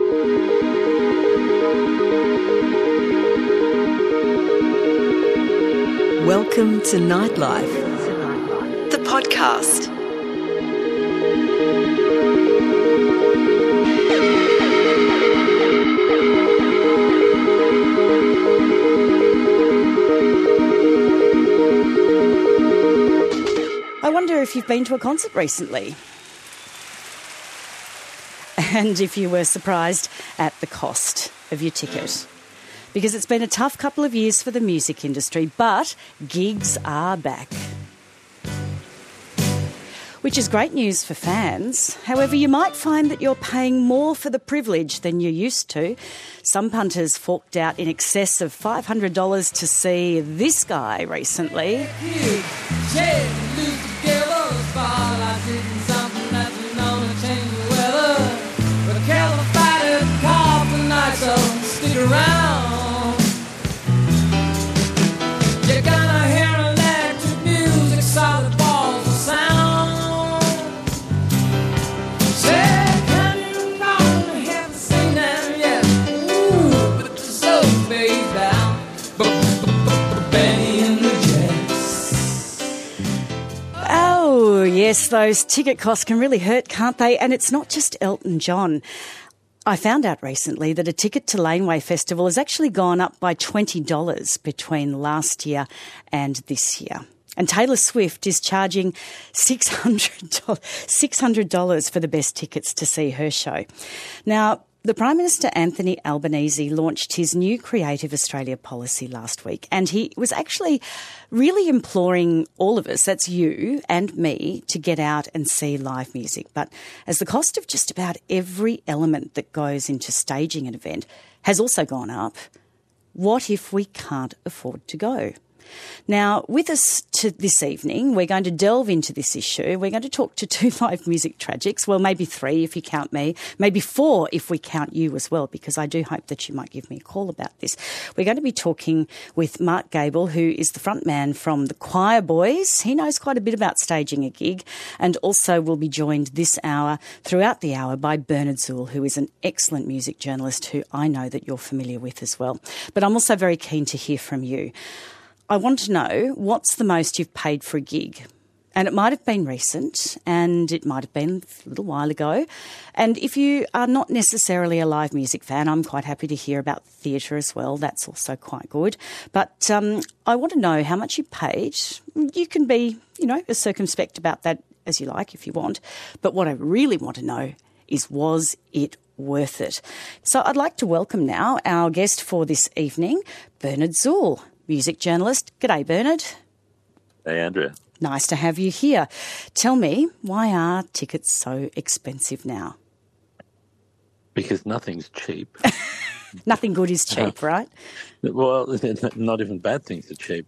Welcome to Nightlife, the podcast. I wonder if you've been to a concert recently. And if you were surprised at the cost of your ticket. Because it's been a tough couple of years for the music industry, but gigs are back. Which is great news for fans. However, you might find that you're paying more for the privilege than you used to. Some punters forked out in excess of $500 to see this guy recently. Stick around. You're gonna hear electric music, solid balls of sound. Say, can you haven't seen them yet? Ooh, but you're so phased out. Benny and the Jets. Oh, yes, those ticket costs can really hurt, can't they? And it's not just Elton John. I found out recently that a ticket to Laneway Festival has actually gone up by $20 between last year and this year. And Taylor Swift is charging $600 for the best tickets to see her show. Now, the Prime Minister Anthony Albanese launched his new Creative Australia policy last week, and he was actually really imploring all of us, that's you and me, to get out and see live music. But as the cost of just about every element that goes into staging an event has also gone up, what if we can't afford to go? Now, with us this evening, we're going to delve into this issue. We're going to talk to two live music tragics, well, maybe three if you count me, maybe four if we count you as well, because I do hope that you might give me a call about this. We're going to be talking with Mark Gable, who is the front man from the Choir Boys. He knows quite a bit about staging a gig, and also will be joined this hour, throughout the hour, by Bernard Zuhl, who is an excellent music journalist who I know that you're familiar with as well. But I'm also very keen to hear from you. I want to know, what's the most you've paid for a gig? And it might have been recent, and it might have been a little while ago. And if you are not necessarily a live music fan, I'm quite happy to hear about theatre as well. That's also quite good. But I want to know how much you paid. You can be, as circumspect about that as you like if you want. But what I really want to know is, was it worth it? So I'd like to welcome now our guest for this evening, Bernard Zuhl, music journalist. G'day, Bernard. Hey, Andrea. Nice to have you here. Tell me, why are tickets so expensive now? Because nothing's cheap. Nothing good is cheap, right? Well, not even bad things are cheap.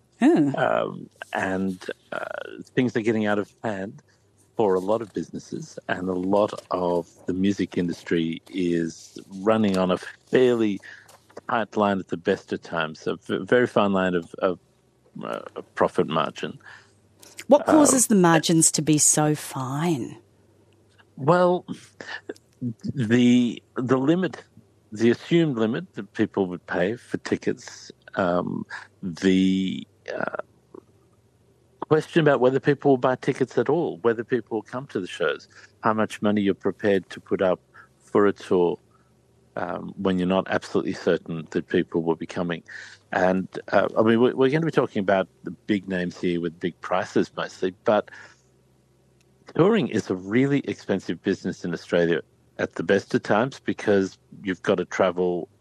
And things are getting out of hand for a lot of businesses, and a lot of the music industry is running on a fairly tight line at the best of times, a very fine line of profit margin. What causes the margins to be so fine? Well, the limit, the assumed limit that people would pay for tickets, the question about whether people will buy tickets at all, whether people will come to the shows, how much money you're prepared to put up for a tour, when you're not absolutely certain that people will be coming. And, we're going to be talking about the big names here with big prices mostly, but touring is a really expensive business in Australia at the best of times, because you've got to travel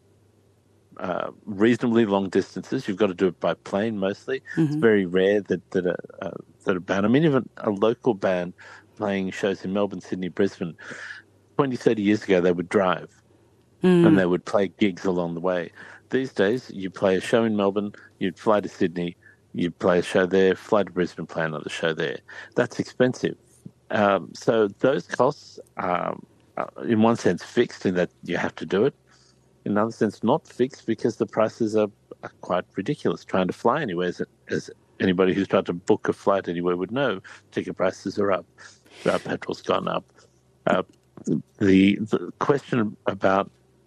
reasonably long distances. You've got to do it by plane mostly. Mm-hmm. It's very rare that a band, even a local band playing shows in Melbourne, Sydney, Brisbane, 20, 30 years ago, they would drive. And they would play gigs along the way. These days, you play a show in Melbourne, you'd fly to Sydney, you'd play a show there, fly to Brisbane, play another show there. That's expensive. So those costs are, in one sense, fixed in that you have to do it. In another sense, not fixed because the prices are quite ridiculous. Trying to fly anywhere, as anybody who's tried to book a flight anywhere would know, ticket prices are up. Petrol's gone up. The question about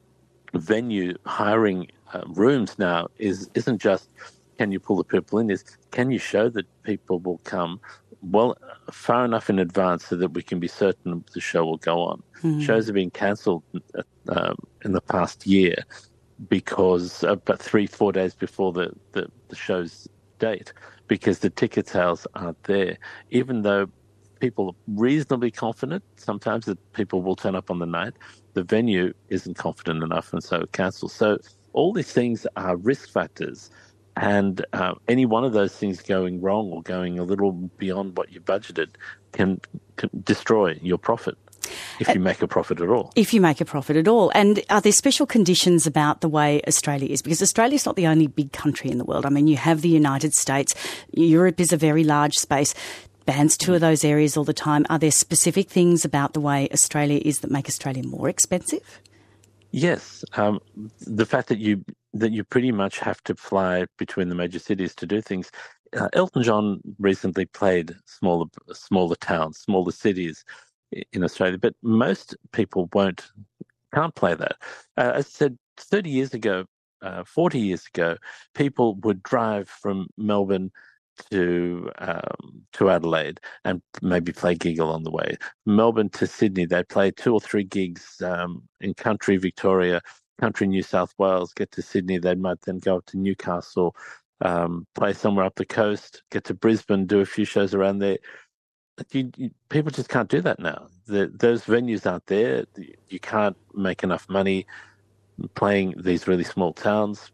venue hiring rooms now isn't just can you pull the people in, is can you show that people will come well far enough in advance so that we can be certain the show will go on. Shows have been cancelled in the past year because about 3-4 days before the show's date, because the ticket sales aren't there, even though people are reasonably confident sometimes that people will turn up on the night. The venue isn't confident enough, and so it cancels. So all these things are risk factors, and any one of those things going wrong or going a little beyond what you budgeted can destroy your profit. If you make a profit at all. If you make a profit at all. And are there special conditions about the way Australia is? Because Australia is not the only big country in the world. I mean, you have the United States. Europe is a very large space. Bands tour those areas all the time. Are there specific things about the way Australia is that make Australia more expensive? Yes. The fact that you pretty much have to fly between the major cities to do things. Elton John recently played smaller towns, smaller cities in Australia, but most people can't play that. As I said, 30 years ago, 40 years ago, people would drive from Melbourne to Adelaide and maybe play a gig along the way. Melbourne to Sydney, they'd play 2 or 3 gigs in country Victoria, country New South Wales. Get to Sydney, they might then go up to Newcastle, play somewhere up the coast, get to Brisbane, do a few shows around there. People just can't do that now. Those venues aren't there. You can't make enough money playing these really small towns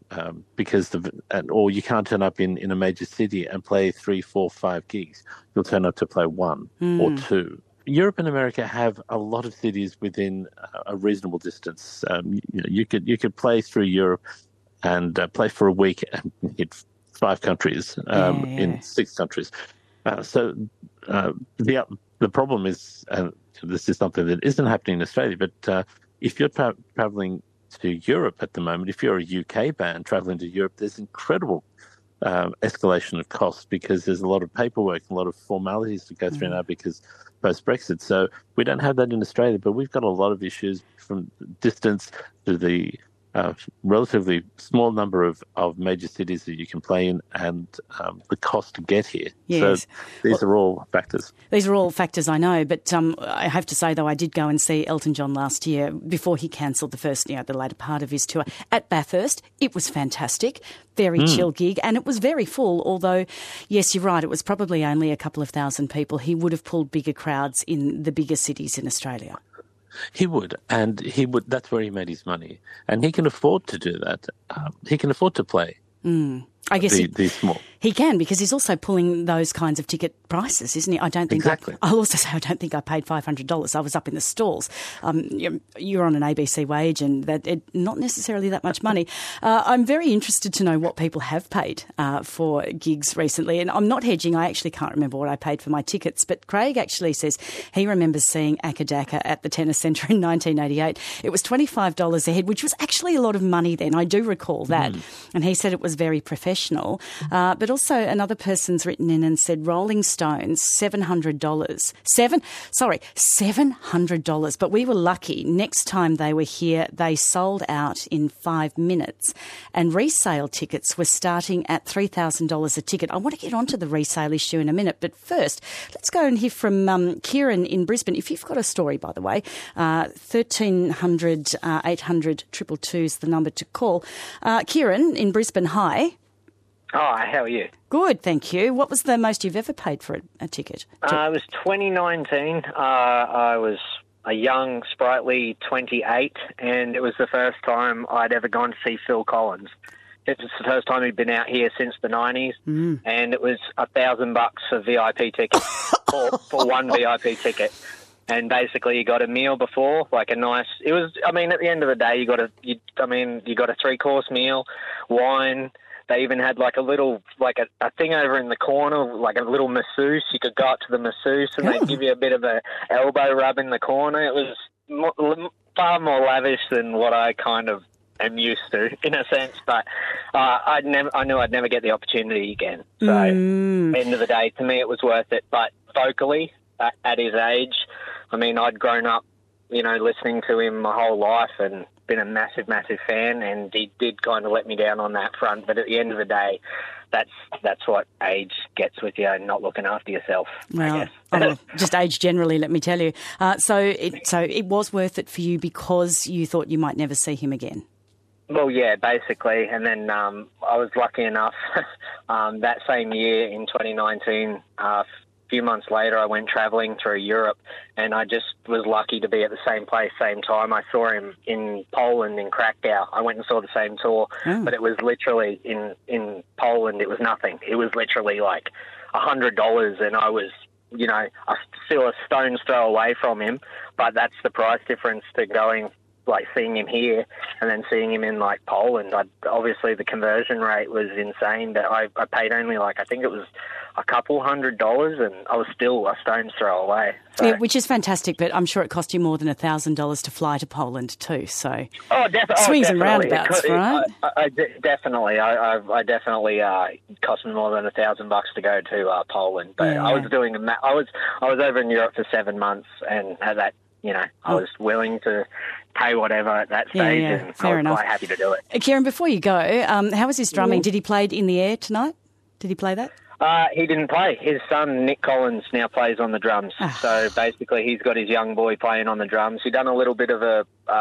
or you can't turn up in a major city and play 3, 4, 5 gigs. You'll turn up to play 1 or 2. Europe and America have a lot of cities within a reasonable distance. You could play through Europe and play for a week and hit 5 countries in 6 countries. The problem is, this is something that isn't happening in Australia, but if you're travelling to Europe at the moment, if you're a UK band travelling to Europe, there's incredible escalation of costs because there's a lot of paperwork, a lot of formalities to go through now because post-Brexit. So we don't have that in Australia, but we've got a lot of issues from distance to the relatively small number of major cities that you can play in and the cost to get here. Yes. So these are all factors. These are all factors, I know. But I have to say, though, I did go and see Elton John last year before he cancelled the later part of his tour at Bathurst. It was fantastic. Very chill gig, and it was very full, although, yes, you're right, it was probably only a couple of thousand people. He would have pulled bigger crowds in the bigger cities in Australia. He would, and that's where he made his money. And he can afford to do that. He can afford to play. I guess these small. He can, because he's also pulling those kinds of ticket prices, isn't he? I don't think exactly. I'll also say I don't think I paid $500. I was up in the stalls. You're on an ABC wage, and not necessarily that much money. I'm very interested to know what people have paid for gigs recently, and I'm not hedging. I actually can't remember what I paid for my tickets, but Craig actually says he remembers seeing Akadaka at the Tennis Centre in 1988. It was $25 a head, which was actually a lot of money then. I do recall that, and he said it was very professional. But also another person's written in and said Rolling Stones, $700. $700. But we were lucky. Next time they were here, they sold out in 5 minutes. And resale tickets were starting at $3,000 a ticket. I want to get onto the resale issue in a minute. But first, let's go and hear from Kieran in Brisbane. If you've got a story, by the way, 1300 800 222 is the number to call. Kieran in Brisbane, hi. Hi, how are you? Good, thank you. What was the most you've ever paid for a ticket? It was 2019. I was a young, sprightly 28, and it was the first time I'd ever gone to see Phil Collins. It was the first time he'd been out here since the 90s, and it was $1,000 a VIP ticket for one VIP ticket. And basically, you got a meal before, like a nice. It was. I mean, at the end of the day, you got a 3-course meal, wine. They even had like a little, like a thing over in the corner, like a little masseuse. You could go up to the masseuse and they'd give you a bit of a elbow rub in the corner. It was far more lavish than what I kind of am used to, in a sense. But I knew I'd never get the opportunity again. So end of the day, to me, it was worth it. But vocally, at his age, I mean, I'd grown up, listening to him my whole life, and been a massive, massive fan, and he did kind of let me down on that front. But at the end of the day, that's what age gets with you and not looking after yourself, I guess. Just age generally, let me tell you. So it was worth it for you because you thought you might never see him again. Well, yeah, basically. And then I was lucky enough that same year in 2019, a few months later, I went travelling through Europe, and I just was lucky to be at the same place, same time. I saw him in Poland, in Krakow. I went and saw the same tour, but it was literally in Poland, it was nothing. It was literally like $100, and I was, still a stone's throw away from him, but that's the price difference to going, like seeing him here and then seeing him in like Poland. Obviously the conversion rate was insane, but I paid only I think it was a couple $100, and I was still a stone's throw away. So. Yeah, which is fantastic, but I'm sure it cost you more than $1,000 to fly to Poland too. So swings and roundabouts, right? I definitely cost me more than $1,000 to go to Poland. But Yeah. I was doing I was over in Europe for 7 months, and at that, I was willing to pay whatever at that stage, and I was quite happy to do it. Kieran, before you go, how was his drumming? Did he play In the Air tonight? Did he play that? He didn't play. His son, Nick Collins, now plays on the drums. So basically he's got his young boy playing on the drums. He done a little bit of a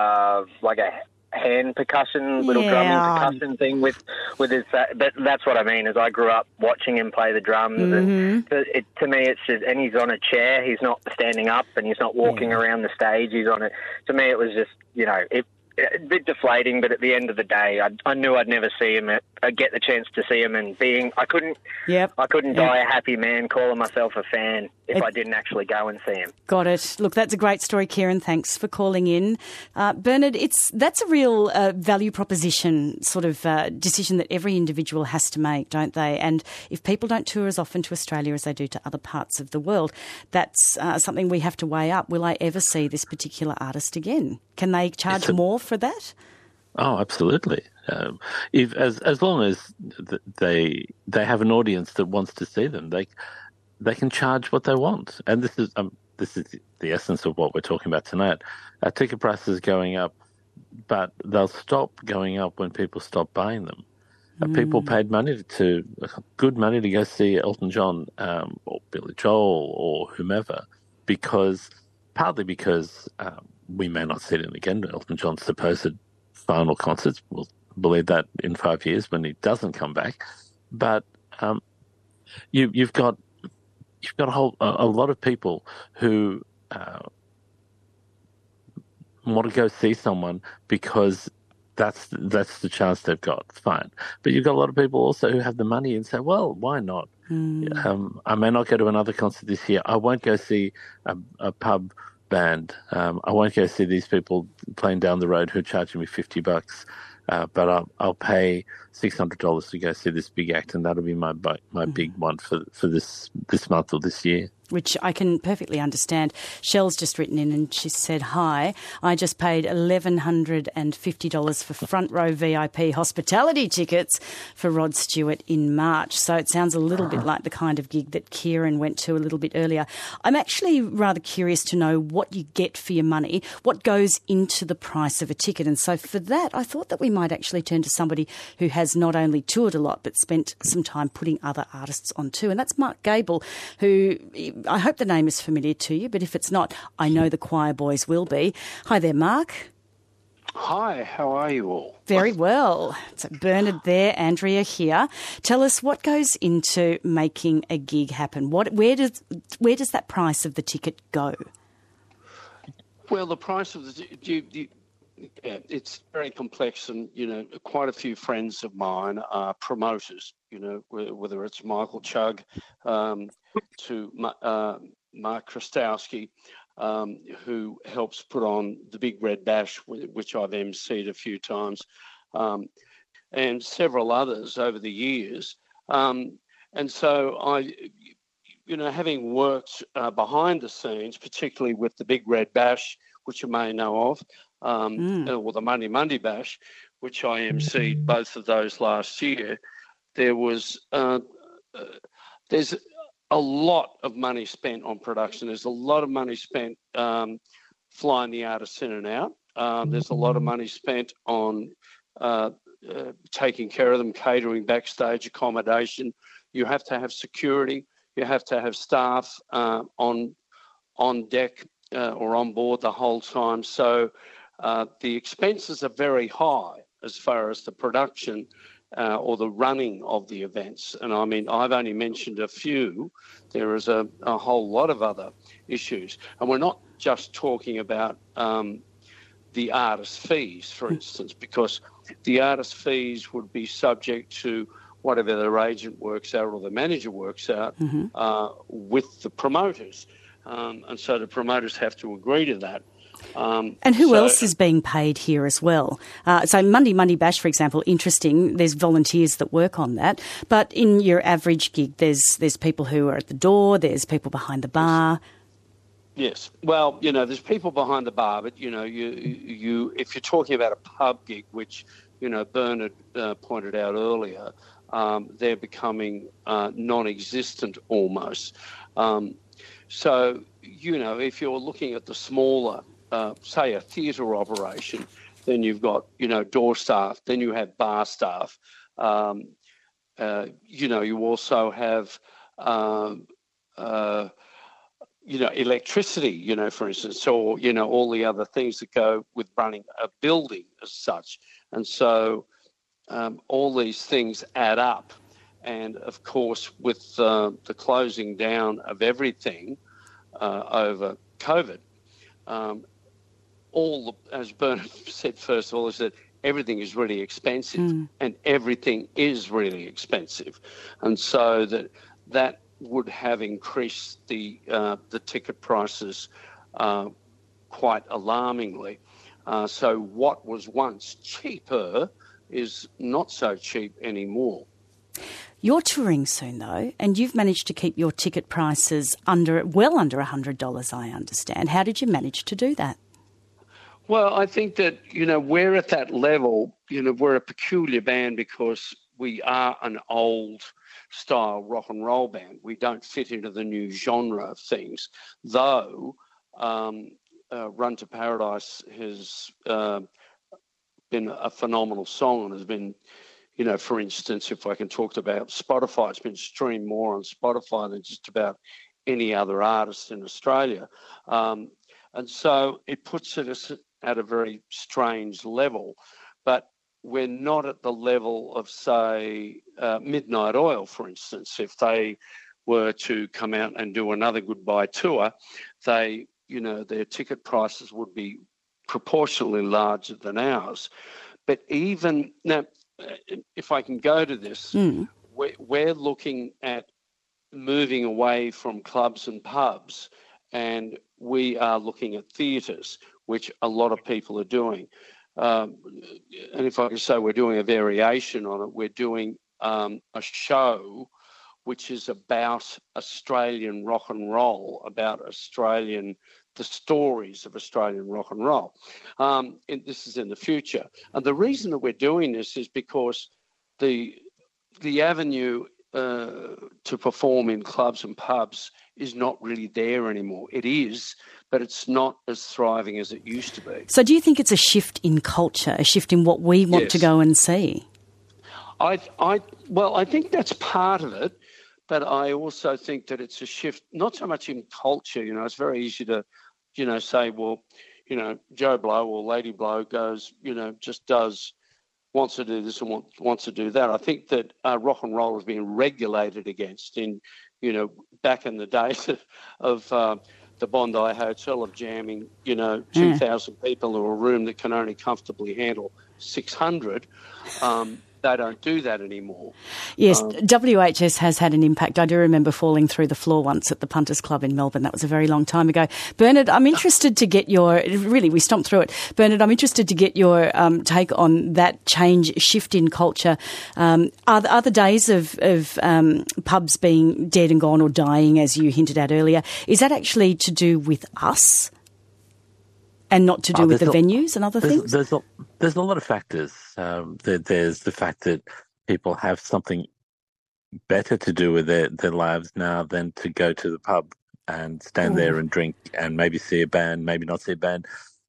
hand percussion, little drumming percussion thing with his. But that's what I mean. Is I grew up watching him play the drums, and to me, it's just. And he's on a chair. He's not standing up, and he's not walking around the stage. He's on it. To me, it was just a bit deflating. But at the end of the day, I knew I'd never see him. I'd get the chance to see him, and I couldn't die a happy man calling myself a fan if I didn't actually go and see him. Got it. Look, that's a great story, Kieran. Thanks for calling in. Bernard, that's a real value proposition sort of decision that every individual has to make, don't they? And if people don't tour as often to Australia as they do to other parts of the world, that's something we have to weigh up. Will I ever see this particular artist again? Can they charge more for that? Oh, absolutely. If as long as they have an audience that wants to see them, they can charge what they want. And this is the essence of what we're talking about tonight. Our ticket prices going up, but they'll stop going up when people stop buying them. People paid good money to go see Elton John or Billy Joel or whomever, partly because we may not see it again. Elton John's supposed final concerts, we'll believe that in 5 years when he doesn't come back. But you've got a lot of people who want to go see someone because that's the chance they've got. Fine. But you've got a lot of people also who have the money and say, well, why not? I may not go to another concert this year. I won't go see a pub band. I won't go see these people playing down the road who are charging me $50. But I'll pay $600 to go see this big act, and that'll be my big one for this month or this year. Which I can perfectly understand. Shell's just written in and she said, hi, I just paid $1,150 for front row VIP hospitality tickets for Rod Stewart in March. So it sounds a little bit like the kind of gig that Kieran went to a little bit earlier. I'm actually rather curious to know what you get for your money, what goes into the price of a ticket. And so for that, I thought that we might actually turn to somebody who has not only toured a lot but spent some time putting other artists on too. And that's Mark Gable, who... I hope the name is familiar to you, but if it's not, I know the Choir Boys will be. Hi there, Mark. Hi, how are you all? Very well. So Bernard there, Andrea here. Tell us what goes into making a gig happen. Where does that price of the ticket go? Well, the price of the it's very complex, and quite a few friends of mine are promoters. Whether it's Michael Chugg to Mark Krastowski, who helps put on the Big Red Bash, which I've emceed a few times, and several others over the years. And so I, having worked behind the scenes, particularly with the Big Red Bash, which you may know of, or the Monday Monday Bash, which I emceed both of those last year, there's a lot of money spent on production. There's a lot of money spent flying the artists in and out. There's a lot of money spent on taking care of them, catering, backstage accommodation. You have to have security. You have to have staff on deck or on board the whole time. So the expenses are very high as far as the production or the running of the events. And I mean, I've only mentioned a few. There is a whole lot of other issues. And we're not just talking about the artist fees, for instance, because the artist fees would be subject to whatever their agent works out or the manager works out with the promoters. And so the promoters have to agree to that. And who else is being paid here as well? So Monday Bash, for example, interesting. There's volunteers that work on that. But in your average gig, there's people who are at the door, there's people behind the bar. Yes. Well, there's people behind the bar, but, you if you're talking about a pub gig, which, Bernard pointed out earlier, they're becoming non-existent almost. So, if you're looking at the smaller, say a theatre operation, then you've got, door staff, then you have bar staff. You also have, electricity, for instance, or, all the other things that go with running a building as such. And so all these things add up. And, of course, with the closing down of everything over COVID, as Bernard said first of all, is that everything is really expensive and everything is really expensive. And so that would have increased the ticket prices quite alarmingly. So what was once cheaper is not so cheap anymore. You're touring soon, though, and you've managed to keep your ticket prices well under $100, I understand. How did you manage to do that? Well, I think that, we're at that level. We're a peculiar band because we are an old style rock and roll band. We don't fit into the new genre of things, though Run to Paradise has been a phenomenal song and has been, for instance, if I can talk about Spotify, it's been streamed more on Spotify than just about any other artist in Australia. And so it puts us at a very strange level. But we're not at the level of, say, Midnight Oil, for instance. If they were to come out and do another goodbye tour, their ticket prices would be proportionally larger than ours. But even now, if I can go to this, we're looking at moving away from clubs and pubs, and we are looking at theatres, which a lot of people are doing. And if I can say we're doing a variation on it, we're doing a show which is about Australian rock and roll, about the stories of Australian rock and roll. And this is in the future. And the reason that we're doing this is because the avenue to perform in clubs and pubs is not really there anymore. It is, but it's not as thriving as it used to be. So do you think it's a shift in culture, a shift in what we want to go and see? I think that's part of it, but I also think that it's a shift, not so much in culture. It's very easy to, say, well, Joe Blow or Lady Blow goes, wants to do this and wants to do that. I think that rock and roll is being regulated against back in the days of the Bondi Hotel, of jamming, 2,000 people in a room that can only comfortably handle 600. They don't do that anymore. Yes, WHS has had an impact. I do remember falling through the floor once at the Punters Club in Melbourne. That was a very long time ago. Bernard, I'm interested to get we stomped through it. Bernard, I'm interested to get your take on that shift in culture. Are the days of pubs being dead and gone or dying, as you hinted at earlier, is that actually to do with us? And not to do with the venues and other things? There's a lot of factors. There's the fact that people have something better to do with their lives now than to go to the pub and stand there and drink and maybe see a band, maybe not see a band.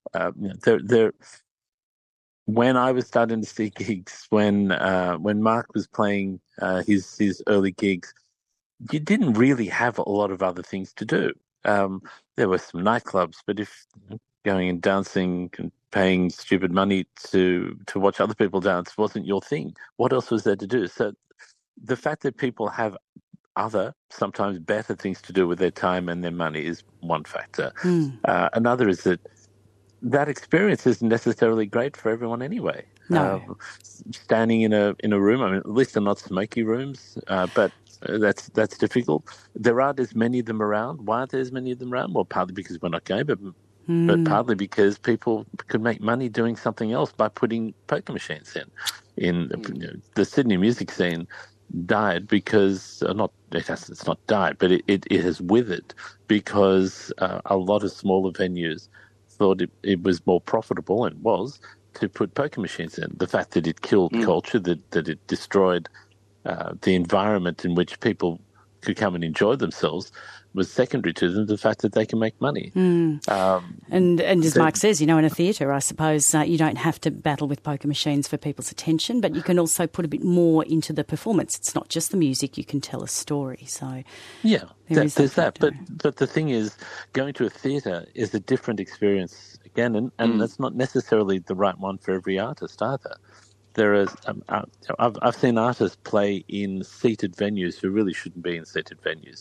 When I was starting to see gigs, when Mark was playing his early gigs, you didn't really have a lot of other things to do. There were some nightclubs, but if going and dancing and paying stupid money to watch other people dance wasn't your thing, what else was there to do? So the fact that people have other, sometimes better things to do with their time and their money is one factor. Another is that experience isn't necessarily great for everyone anyway. No. Standing in a room, I mean, at least they're not smoky rooms, but that's difficult. There aren't as many of them around. Why aren't there as many of them around? Well, partly because we're not gay, but partly because people could make money doing something else by putting poker machines in. The Sydney music scene died because it's not died, but it has withered because a lot of smaller venues thought it was more profitable, and was, to put poker machines in. The fact that it killed culture, that it destroyed the environment in which people could come and enjoy themselves, was secondary to them. The fact that they can make money. And as Mark says, in a theatre, I suppose you don't have to battle with poker machines for people's attention, but you can also put a bit more into the performance. It's not just the music; you can tell a story. So yeah, there's that. factor. But the thing is, going to a theatre is a different experience again, and that's not necessarily the right one for every artist either. There is, I've seen artists play in seated venues who really shouldn't be in seated venues.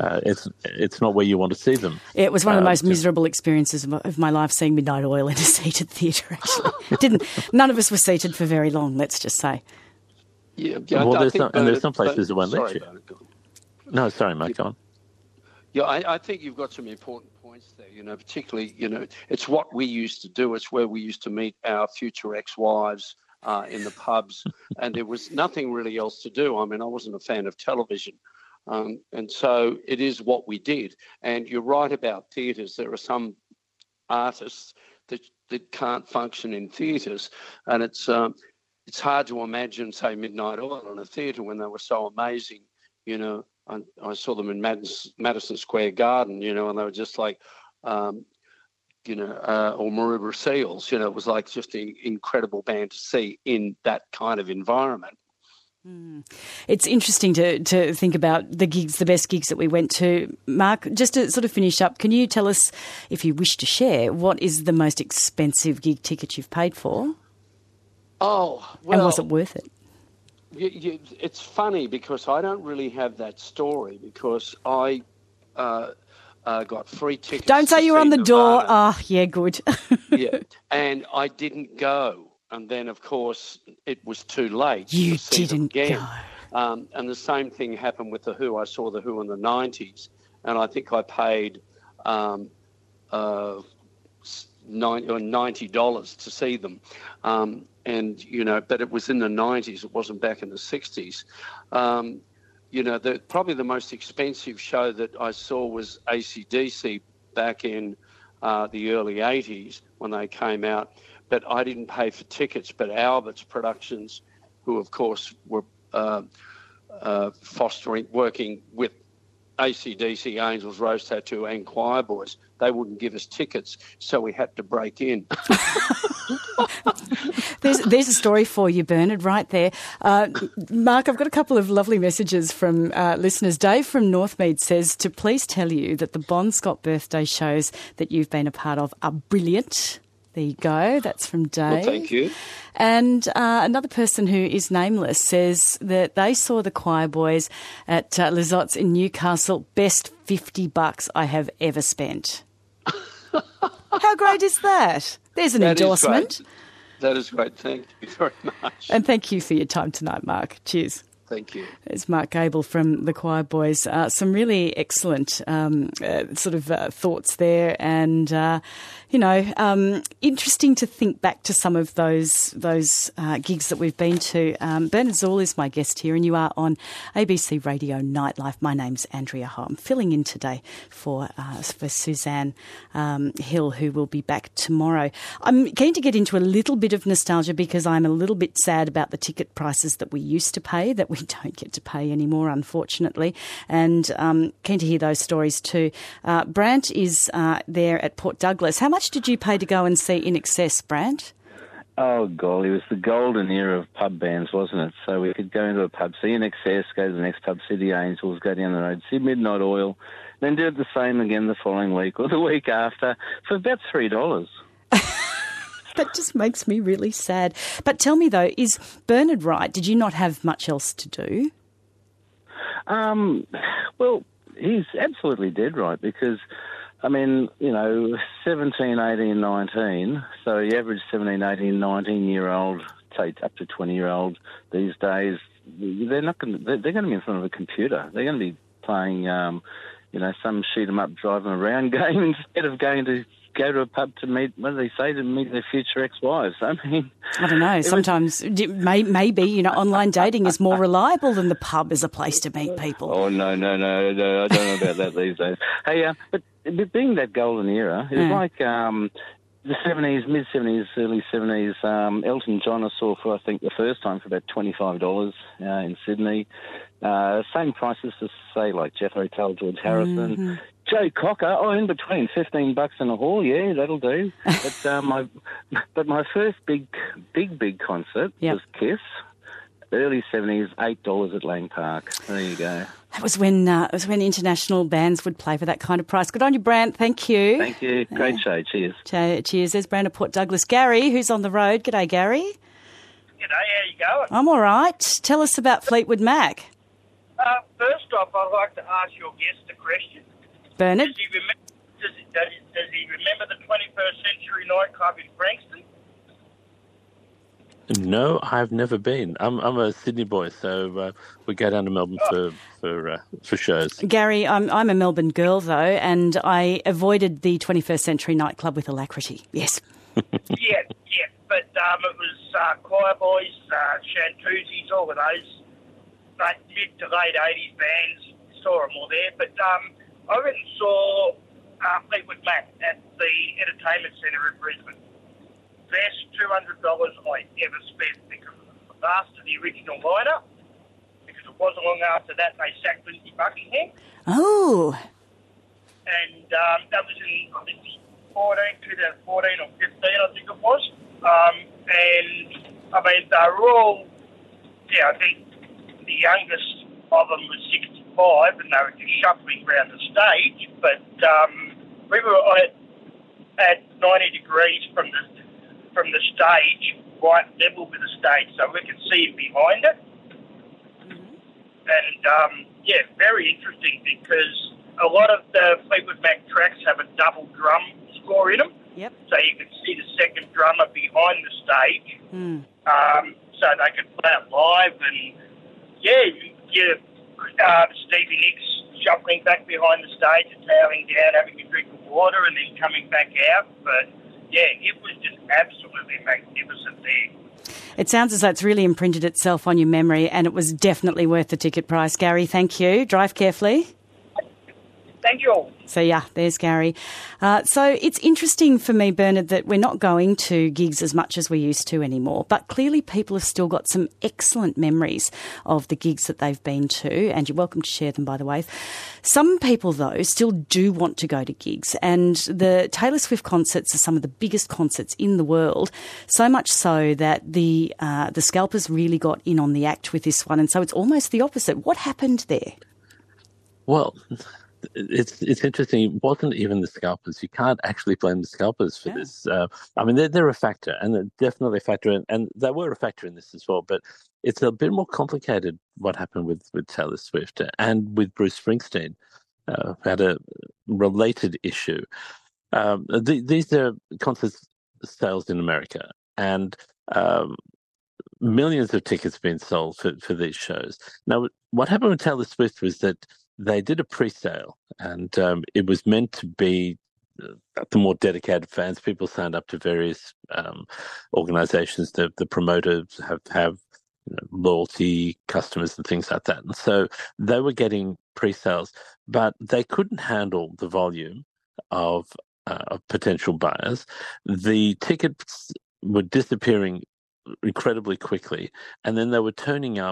It's not where you want to see them. It was one of the most miserable experiences of my life, seeing Midnight Oil in a seated theatre. Actually, none of us were seated for very long. Let's just say. Yeah, well, there's some places that won't let you. No, sorry, Mike, go on. Yeah, I think you've got some important points there. Particularly, it's what we used to do. It's where we used to meet our future ex-wives. In the pubs, and there was nothing really else to do. I mean, I wasn't a fan of television, and so it is what we did. And you're right about theatres. There are some artists that can't function in theatres, and it's hard to imagine, say, Midnight Oil in a theatre when they were so amazing. I saw them in Madison Square Garden, and they were just like. Or Maroubra Seals, it was like just an incredible band to see in that kind of environment. It's interesting to think about the best gigs that we went to. Mark, just to sort of finish up, can you tell us, if you wish to share, what is the most expensive gig ticket you've paid for? Oh, well. And was it worth it? It's funny because I don't really have that story because I... got free tickets. Don't say you were on the door. Oh, yeah, good. Yeah, and I didn't go. And then, of course, it was too late. You to see didn't them again. go. And the same thing happened with The Who. I saw The Who in the 90s, and I think I paid $90 to see them. But it was in the 90s. It wasn't back in the 60s. Probably the most expensive show that I saw was AC/DC back in the early 80s when they came out. But I didn't pay for tickets. But Albert's Productions, who, of course, were working with AC/DC, Angels, Rose Tattoo and Choir Boys, they wouldn't give us tickets, so we had to break in. There's a story for you, Bernard, right there. Mark, I've got a couple of lovely messages from listeners. Dave from Northmead says to please tell you that the Bon Scott birthday shows that you've been a part of are brilliant. There you go. That's from Dave. Well, thank you. And another person who is nameless says that they saw the Choir Boys at Lizottes in Newcastle. Best $50 I have ever spent. How great is that? There's an endorsement. That is great. Thank you very much. And thank you for your time tonight, Mark. Cheers. Thank you. It's Mark Gable from the Choir Boys. Some really excellent thoughts there, and interesting to think back to some of those gigs that we've been to. Bernard Zaul is my guest here, and you are on ABC Radio Nightlife. My name's Andrea Ho. I'm filling in today for Suzanne Hill, who will be back tomorrow. I'm keen to get into a little bit of nostalgia because I'm a little bit sad about the ticket prices that we used to pay, that we don't get to pay anymore, unfortunately. And keen to hear those stories too. Brant is there at Port Douglas. How much did you pay to go and see In Excess, Brant? Oh, golly, it was the golden era of pub bands, wasn't it? So we could go into a pub, see In Excess, go to the next pub, see the Angels, go down the road, see Midnight Oil, then do it the same again the following week or the week after for about $3. That just makes me really sad. But tell me, though, is Bernard right? Did you not have much else to do? Well, he's absolutely dead right because, I mean, 17, 18, 19, so the average 17, 18, 19-year-old, say up to 20-year-old these days, they're going to be in front of a computer. They're going to be playing, some shoot-'em-up driving around game instead of go to a pub to meet, what do they say, to meet their future ex-wives. I mean, I don't know. Sometimes maybe online dating is more reliable than the pub as a place to meet people. Oh, no. I don't know about that these days. Hey, but being that golden era, it's like the 70s, mid-70s, early 70s, Elton John I saw for, I think, the first time for about $25 in Sydney. Same prices as, say, like Jethro Tull, George Harrison. Mm-hmm. Joe Cocker, in between, $15 in a hall, yeah, that'll do. But my first big concert was Kiss, early 70s, $8 at Lang Park. There you go. That was when international bands would play for that kind of price. Good on you, Brant. Thank you. Thank you. Great show. Cheers. Cheers. There's Brant at Port Douglas. Gary, who's on the road. G'day, Gary. G'day. How you going? I'm all right. Tell us about Fleetwood Mac. First off, I'd like to ask your guest a question. Bernard? Does he remember the 21st Century nightclub in Frankston? No, I've never been. I'm a Sydney boy, so we go down to Melbourne for shows. Gary, I'm a Melbourne girl though, and I avoided the 21st Century nightclub with alacrity. Yes. yeah, but it was Choir Boys, Shantuzis, all of those mid to late 80s bands. Saw them all there, but I went and saw Fleetwood Mac at the Entertainment Centre in Brisbane. Best $200 I ever spent because it was after the original lineup, because it wasn't long after that they sacked Lindsay Buckingham. Oh. And that was in, I think, 2014 or 15, I think it was. And, I mean, they were all, I think the youngest of them was 65, and they were just shuffling around the stage. But we were at 90 degrees from the stage, right level with the stage, so we could see it behind it. Mm-hmm. And, very interesting because a lot of the Fleetwood Mac tracks have a double drum score in them. Yep. So you could see the second drummer behind the stage. Mm. So they could play it live and, Stevie Nicks shuffling back behind the stage and towering down, having a drink of water and then coming back out. But, it was just absolutely magnificent there. It sounds as though it's really imprinted itself on your memory, and it was definitely worth the ticket price. Gary, thank you. Drive carefully. Thank you all. So, there's Gary. So it's interesting for me, Bernard, that we're not going to gigs as much as we used to anymore, but clearly people have still got some excellent memories of the gigs that they've been to, and you're welcome to share them, by the way. Some people, though, still do want to go to gigs, and the Taylor Swift concerts are some of the biggest concerts in the world, so much so that the Scalpers really got in on the act with this one, and so it's almost the opposite. What happened there? Well, it's interesting. It wasn't even the Scalpers. You can't actually blame the Scalpers for this. I mean, they're a factor, and they're definitely a factor, and they were a factor in this as well. But it's a bit more complicated what happened with Taylor Swift and with Bruce Springsteen. Had a related issue. These are concert sales in America, and millions of tickets being sold for these shows. Now, what happened with Taylor Swift was that they did a pre-sale, and it was meant to be the more dedicated fans. People signed up to various organizations. The promoters have loyalty customers and things like that. And so they were getting pre-sales, but they couldn't handle the volume of potential buyers. The tickets were disappearing incredibly quickly, and then they were turning up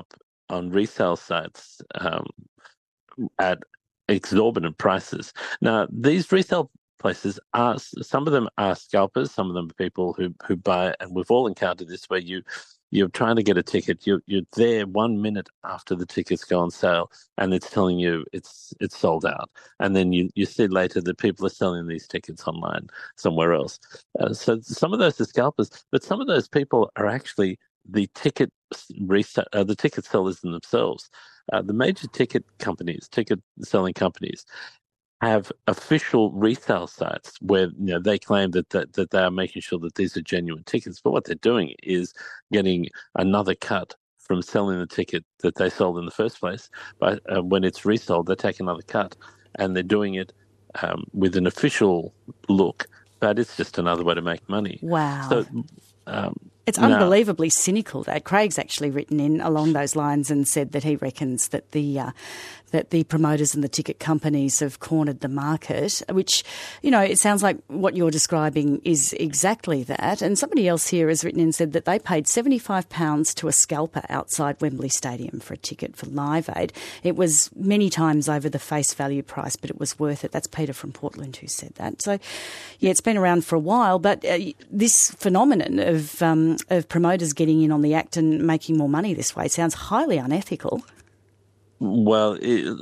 on resale sites at exorbitant prices. Now, these resale places some of them are scalpers, some of them are people who buy, and we've all encountered this where you're trying to get a ticket, you're there 1 minute after the tickets go on sale, and it's telling you it's sold out, and then you see later that people are selling these tickets online somewhere else. So some of those are scalpers, but some of those people are actually the ticket sellers in themselves. The major ticket selling companies have official resale sites where they claim that they are making sure that these are genuine tickets. But what they're doing is getting another cut from selling the ticket that they sold in the first place. But when it's resold, they take another cut, and they're doing it with an official look. But it's just another way to make money. Wow. So it's unbelievably cynical. That Craig's actually written in along those lines and said that he reckons that the promoters and the ticket companies have cornered the market, which, it sounds like what you're describing is exactly that. And somebody else here has written in and said that they paid £75 to a scalper outside Wembley Stadium for a ticket for Live Aid. It was many times over the face value price, but it was worth it. That's Peter from Portland who said that. So, yeah, it's been around for a while, but this phenomenon of promoters getting in on the act and making more money this way sounds highly unethical. Well,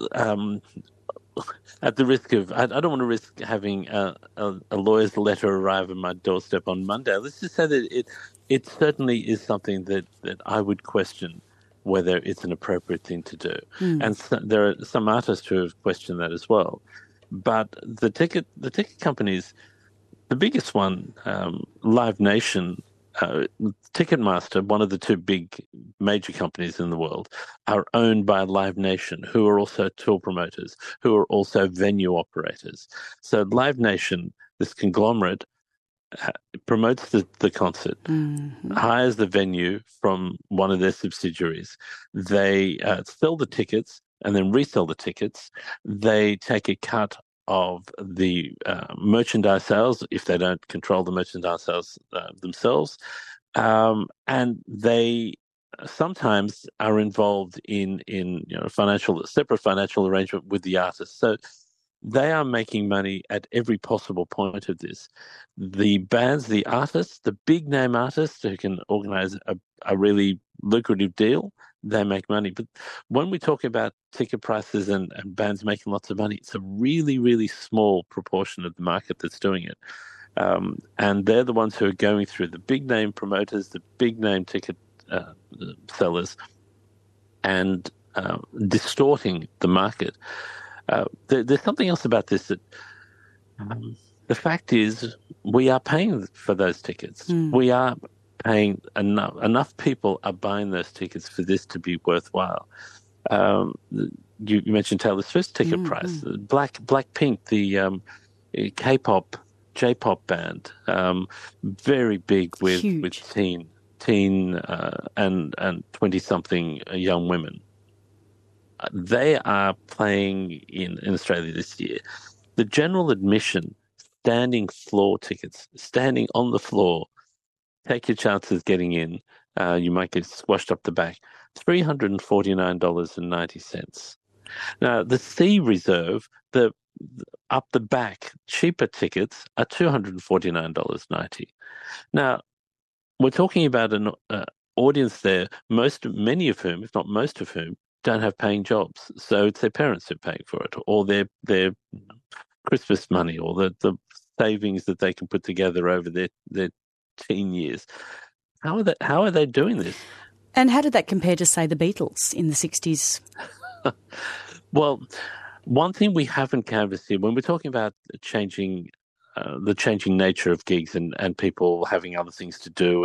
at the risk of, I don't want to risk having a lawyer's letter arrive at my doorstep on Monday. Let's just say that it certainly is something that I would question whether it's an appropriate thing to do. And there are some artists who have questioned that as well. But the ticket companies, the biggest one, Live Nation, Ticketmaster, one of the two big major companies in the world, are owned by Live Nation, who are also tour promoters, who are also venue operators. So Live Nation, this conglomerate, promotes the concert, hires the venue from one of their subsidiaries. They sell the tickets and then resell the tickets. They take a cut of the merchandise sales if they don't control the merchandise sales themselves, and they sometimes are involved in separate financial arrangement with the artist. So they are making money at every possible point of this. The bands, the artists, the big name artists who can organize a really lucrative deal, they make money. But when we talk about ticket prices and bands making lots of money, it's a really, really small proportion of the market that's doing it. And they're the ones who are going through the big name promoters, the big name ticket sellers, and distorting the market. There's something else about this that the fact is we are paying for those tickets. We are paying enough people are buying those tickets for this to be worthwhile. You mentioned Taylor Swift's ticket price. Blackpink, the K-pop, J-pop band, very big with teen and 20-something young women. They are playing in Australia this year. The general admission, standing floor tickets, standing on the floor, take your chances getting in. You might get squashed up the back. $349.90. Now, the C Reserve, the up the back, cheaper tickets are $249.90. Now, we're talking about an audience there, many of whom, if not most of whom, don't have paying jobs. So it's their parents who are paying for it, or their Christmas money, or the savings that they can put together over their teen years. How are they doing this? And how did that compare to, say, the Beatles in the 60s? Well, one thing we haven't canvassed here, when we're talking about the changing nature of gigs and people having other things to do,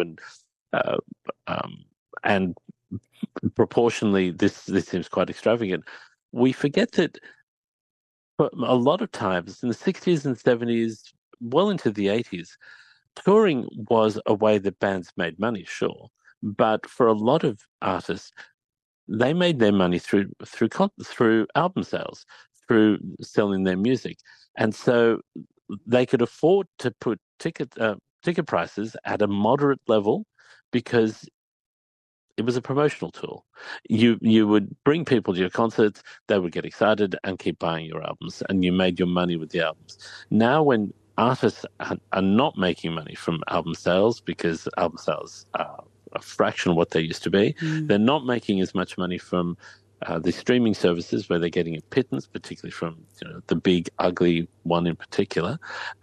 and proportionally this seems quite extravagant, we forget that a lot of times in the 60s and 70s, well into the 80s, touring was a way that bands made money, sure, but for a lot of artists, they made their money through album sales, through selling their music, and so they could afford to put ticket prices at a moderate level, because it was a promotional tool. You would bring people to your concerts, they would get excited and keep buying your albums, and you made your money with the albums. Now, when artists are not making money from album sales because album sales are a fraction of what they used to be, they're not making as much money from the streaming services where they're getting a pittance, particularly from the big ugly one in particular.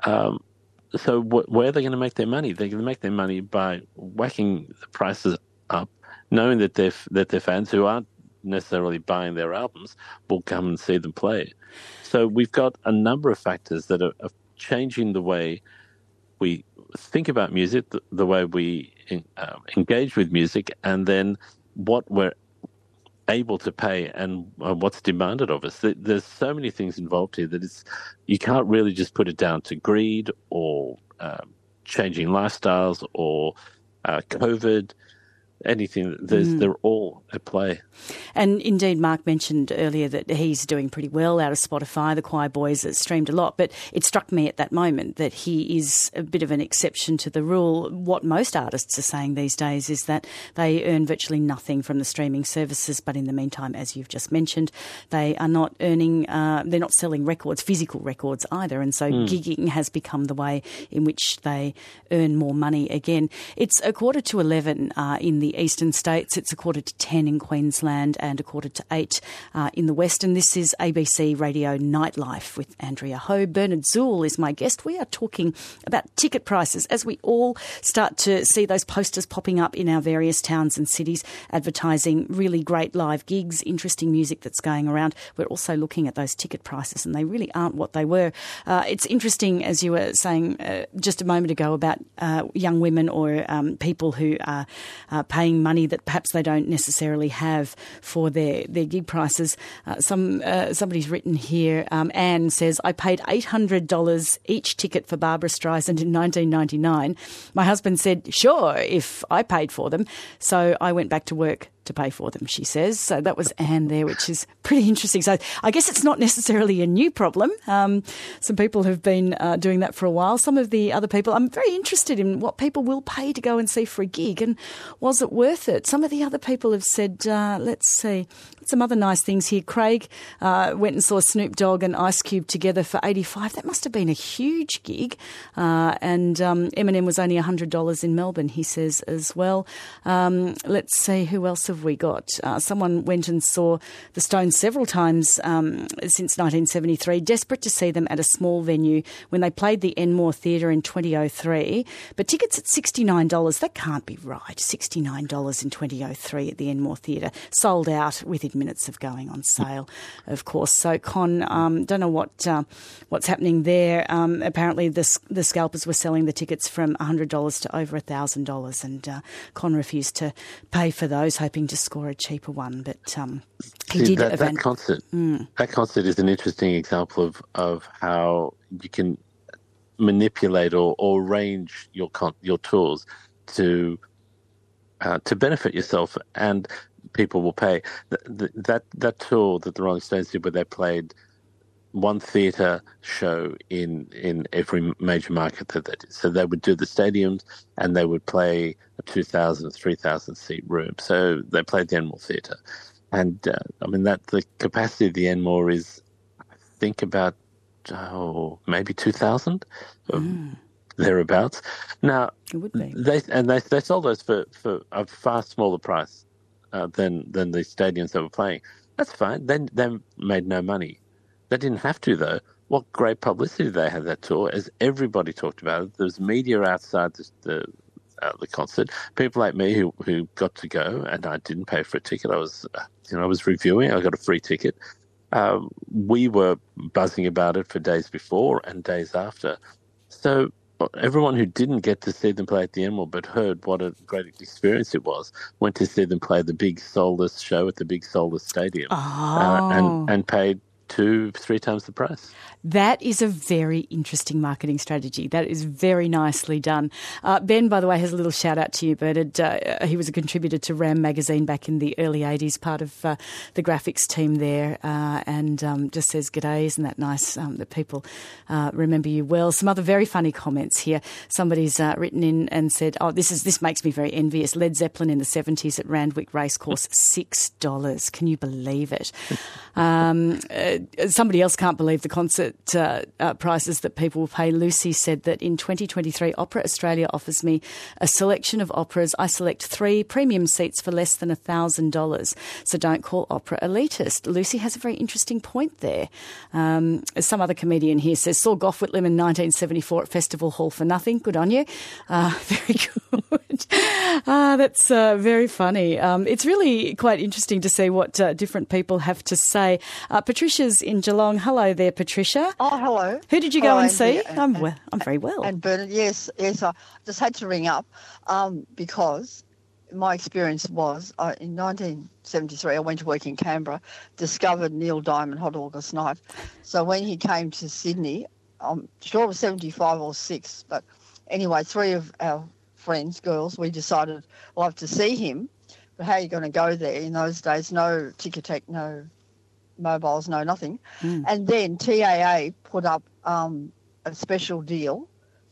So where are they going to make their money? They're going to make their money by whacking the prices up, knowing that their fans who aren't necessarily buying their albums will come and see them play. So we've got a number of factors that are changing the way we think about music, the way we engage with music, and then what we're able to pay and what's demanded of us. There's so many things involved here that you can't really just put it down to greed or changing lifestyles or COVID. Anything, they're all at play. And indeed, Mark mentioned earlier that he's doing pretty well out of Spotify. The Choir Boys have streamed a lot, but it struck me at that moment that he is a bit of an exception to the rule. What most artists are saying these days is that they earn virtually nothing from the streaming services, but in the meantime, as you've just mentioned, they are not earning, they're not selling records, physical records either, and so gigging has become the way in which they earn more money again. It's 11:15 in the eastern states. It's 10:15 in Queensland and 7:45 in the west. And this is ABC Radio Nightlife with Andrea Ho. Bernard Zuhl is my guest. We are talking about ticket prices as we all start to see those posters popping up in our various towns and cities advertising really great live gigs, interesting music that's going around. We're also looking at those ticket prices and they really aren't what they were. It's interesting, as you were saying just a moment ago, about young women or people who are paying money that perhaps they don't necessarily have for their gig prices. Somebody's written here, Anne says, I paid $800 each ticket for Barbra Streisand in 1999. My husband said, sure, if I paid for them. So I went back to work to pay for them, she says. So that was Anne there, which is pretty interesting. So I guess it's not necessarily a new problem. Some people have been doing that for a while. Some of the other people, I'm very interested in what people will pay to go and see for a gig and was it worth it? Some of the other people have said, let's see, some other nice things here. Craig went and saw Snoop Dogg and Ice Cube together for $85. That must have been a huge gig. And Eminem was only $100 in Melbourne, he says as well. Let's see, who else have we got? Someone went and saw the Stones several times since 1973, desperate to see them at a small venue when they played the Enmore Theatre in 2003. But tickets at $69, that can't be right. $69 in 2003 at the Enmore Theatre. Sold out within minutes of going on sale, of course. So, Con, don't know what's happening there. Apparently the scalpers were selling the tickets from $100 to over $1,000 and Con refused to pay for those, hoping to score a cheaper one. But he did. That concert is an interesting example of how you can manipulate or arrange your tours to benefit yourself, and people will pay. That tour that the Rolling Stones did, where they played one theatre show in every major market that they did. So they would do the stadiums and they would play a 2,000, 3,000 seat room. So they played the Enmore Theatre. And the capacity of the Enmore is, I think, about maybe 2,000 thereabouts. Now, it would be. They sold those for a far smaller price than the stadiums they were playing. That's fine. They made no money. They didn't have to, though. What great publicity they had that tour, as everybody talked about it. There was media outside the concert. People like me who got to go, and I didn't pay for a ticket. I was reviewing. I got a free ticket. We were buzzing about it for days before and days after. So everyone who didn't get to see them play at the Enmore but heard what a great experience it was, went to see them play the big soulless show at the big soulless stadium and paid 2-3 times the price. That is a very interesting marketing strategy. That is very nicely done. Ben, by the way, has a little shout out to you, Bernard. He was a contributor to Ram magazine back in the early 80s, part of the graphics team there, and just says, "G'day, isn't that nice that people remember you well?" Some other very funny comments here. Somebody's written in and said, "Oh, this makes me very envious. Led Zeppelin in the 70s at Randwick Racecourse, $6. Can you believe it?" Somebody else can't believe the concert prices that people will pay. Lucy said that in 2023, Opera Australia offers me a selection of operas. I select 3 premium seats for less than $1,000. So don't call opera elitist. Lucy has a very interesting point there. Some other comedian here says, "Saw Gough Whitlam in 1974 at Festival Hall for nothing." Good on you. Very good. That's very funny. It's really quite interesting to see what different people have to say. Patricia's in Geelong. Hello there, Patricia. Oh, hello. Who did you go and see? I'm very well. And Bernard, yes, I just had to ring up because my experience was in 1973, I went to work in Canberra, discovered Neil Diamond Hot August Night. So when he came to Sydney, I'm sure it was 75 or 6, but anyway, 3 of our friends, girls, we decided we'll have to see him. But how are you going to go there? In those days, no Ticketek, no mobiles, no nothing. And then TAA put up a special deal for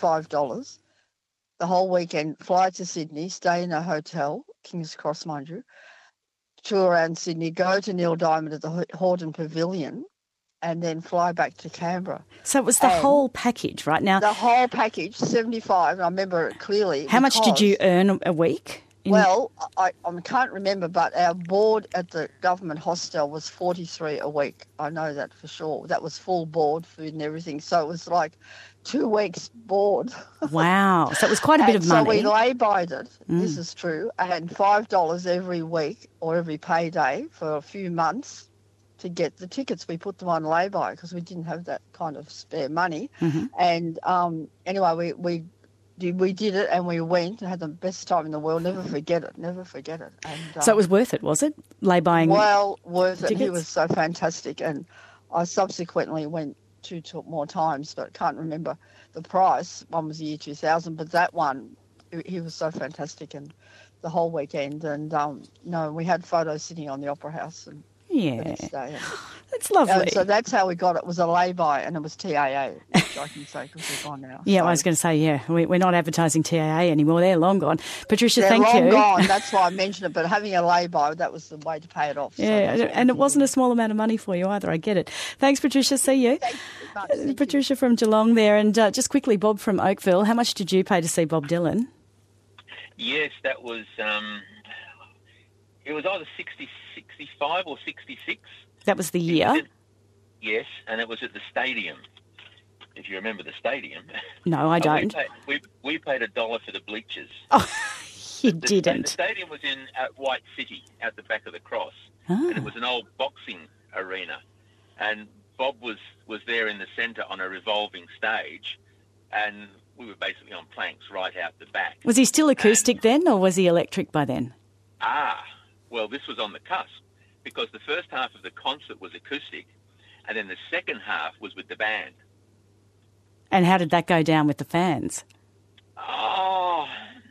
$75 the whole weekend, fly to Sydney, stay in a hotel, King's Cross, mind you, tour around Sydney, go to Neil Diamond at the Hordern Pavilion, and then fly back to Canberra. So it was the whole package, right? Now, the whole package, 75, I remember it clearly. How much did you earn a week? Well, I can't remember, but our board at the government hostel was $43 a week. I know that for sure. That was full board, food and everything. So it was like 2 weeks board. Wow. So it was quite a bit of money. So we lay-byed it. This is true. And $5 every week or every payday for a few months to get the tickets. We put them on lay-by because we didn't have that kind of spare money. And anyway, we did it and we went and had the best time in the world. Never forget it. And, so it was worth it, was it? Lay-buying Well, worth tickets? it. He was so fantastic. And I subsequently went 2 more times, but can't remember the price. One was the year 2000, but that one, he was so fantastic and the whole weekend. And, we had photos sitting on the Opera House and the next day. That's lovely. So that's how we got it. It was a lay-by and it was TAA, which I can say because they're gone now. Yeah, so. I was going to say, we're not advertising TAA anymore. They're long gone. Patricia, They're thank long you. gone. That's why I mentioned it. But having a lay-by, that was the way to pay it off. So and it wasn't a small amount of money for you either. I get it. Thanks, Patricia. See you. Thank Patricia from Geelong there. And just quickly, Bob from Oakville. How much did you pay to see Bob Dylan? Yes, that was... it was either 65 or 66. That was the year? Yes, and it was at the stadium. If you remember the stadium. No, I don't. We paid $1 for the bleachers. Oh, you didn't. The stadium was in White City, out the back of the Cross, and it was an old boxing arena. And Bob was there in the centre on a revolving stage, and we were basically on planks right out the back. Was he still acoustic then, or was he electric by then? Well, this was on the cusp, because the first half of the concert was acoustic, and then the second half was with the band. And how did that go down with the fans? Oh,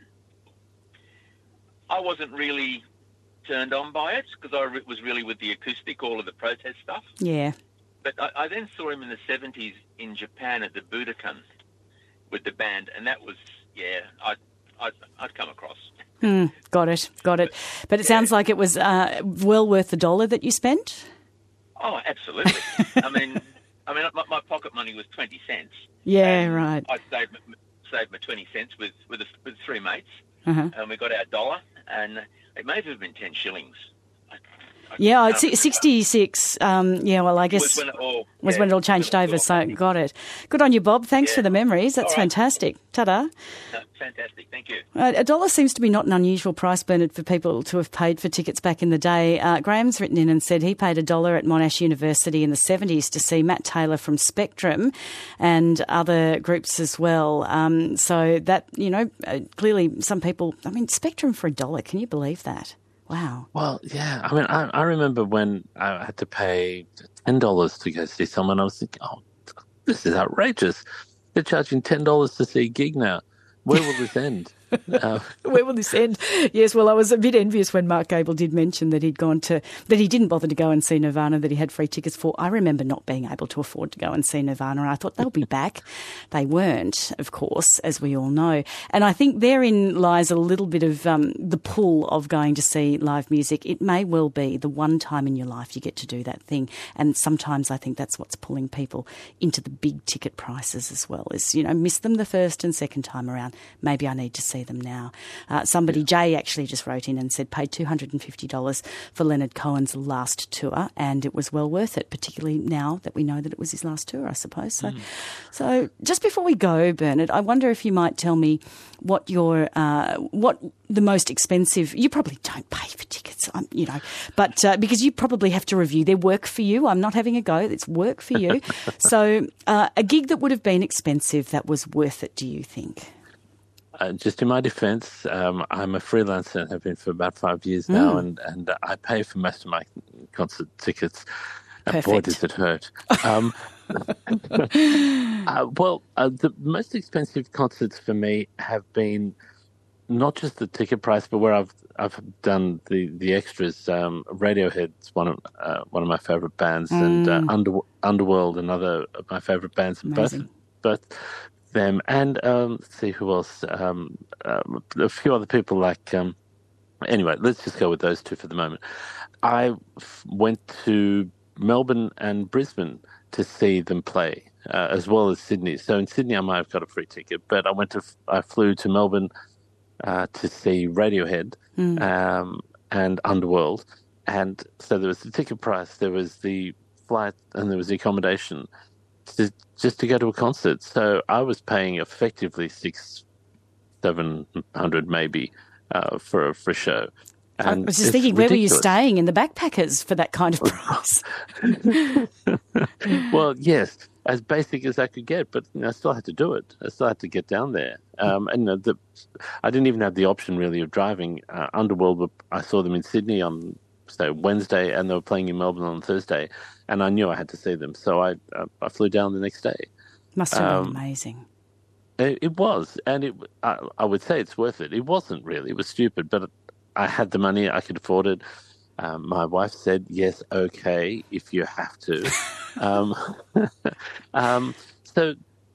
I wasn't really turned on by it, because I was really with the acoustic, all of the protest stuff. Yeah. But I then saw him in the 70s in Japan at the Budokan with the band, and that was, I'd come across. Got it. But it sounds like it was well worth the $1 that you spent? Oh, absolutely. I mean, my pocket money was 20 cents. Yeah, right. I saved my 20 cents with 3 mates, and we got our $1, and it may have been 10 shillings. Yeah, it's 66. Well, I guess was when it all changed over. So got it. Good on you, Bob. Thanks for the memories. That's fantastic. Ta-da. Fantastic. Thank you. $1 seems to be not an unusual price, Bernard, for people to have paid for tickets back in the day. Graham's written in and said he paid $1 at Monash University in the 70s to see Matt Taylor from Spectrum and other groups as well. So that, clearly some people, Spectrum for $1, can you believe that? Wow. Well, yeah. I remember when I had to pay $10 to go see someone. I was thinking, oh, this is outrageous. They're charging $10 to see a gig now. Where will this end? Where will this end? Yes, well, I was a bit envious when Mark Gable did mention that he didn't bother to go and see Nirvana, that he had free tickets for. I remember not being able to afford to go and see Nirvana, and I thought they'll be back. They weren't, of course, as we all know. And I think therein lies a little bit of the pull of going to see live music. It may well be the one time in your life you get to do that thing, and sometimes I think that's what's pulling people into the big ticket prices as well, is, miss them the first and second time around. Maybe I need to see them now. Jay actually just wrote in and said paid $250 for Leonard Cohen's last tour, and it was well worth it, particularly now that we know that it was his last tour, I suppose. So just before we go, Bernard, I wonder if you might tell me what what the most expensive. You probably don't pay for tickets, but because you probably have to review their work for you. I'm not having a go; it's work for you. So a gig that would have been expensive that was worth it, do you think? Just in my defence, I'm a freelancer and have been for about 5 years now, and I pay for most of my concert tickets. And boy, does it hurt. The most expensive concerts for me have been not just the ticket price, but where I've done the extras. Radiohead's one of my favourite bands, and Underworld, another of my favourite bands. Amazing. Both them and let's see who else. A few other people like. Anyway, let's just go with those two for the moment. I went to Melbourne and Brisbane to see them play, as well as Sydney. So in Sydney, I might have got a free ticket, but I flew to Melbourne to see Radiohead and Underworld, and so there was the ticket price, there was the flight, and there was the accommodation just to go to a concert. So I was paying effectively $600-700 maybe for a show. And I was just thinking, where were you staying? In the backpackers for that kind of price? Well, yes, as basic as I could get, but I still had to do it. I still had to get down there. And I didn't even have the option really of driving. Underworld, I saw them in Sydney on Wednesday, and they were playing in Melbourne on Thursday, and I knew I had to see them, so I flew down the next day. Must have been amazing. It was, and I would say it's worth it. It wasn't really. It was stupid, but I had the money. I could afford it. My wife said, yes, okay, if you have to. So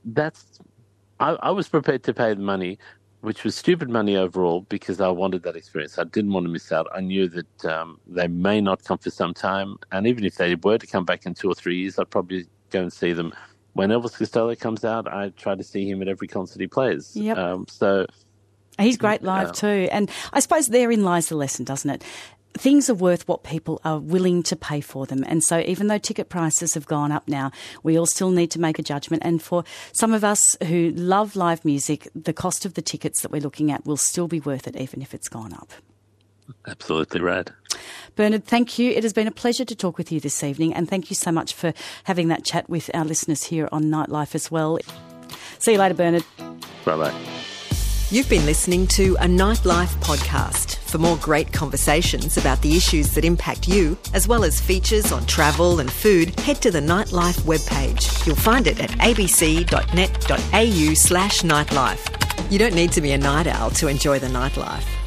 I was prepared to pay the money, which was stupid money overall, because I wanted that experience. I didn't want to miss out. I knew that they may not come for some time, and even if they were to come back in 2 or 3 years, I'd probably go and see them. When Elvis Costello comes out, I try to see him at every concert he plays. Yep. So he's great live too. And I suppose therein lies the lesson, doesn't it? Things are worth what people are willing to pay for them. And so even though ticket prices have gone up now, we all still need to make a judgment. And for some of us who love live music, the cost of the tickets that we're looking at will still be worth it, even if it's gone up. Absolutely right. Bernard, thank you. It has been a pleasure to talk with you this evening, and thank you so much for having that chat with our listeners here on Nightlife as well. See you later, Bernard. Bye-bye. You've been listening to a Nightlife podcast. For more great conversations about the issues that impact you, as well as features on travel and food, head to the Nightlife webpage. You'll find it at abc.net.au/nightlife. You don't need to be a night owl to enjoy the nightlife.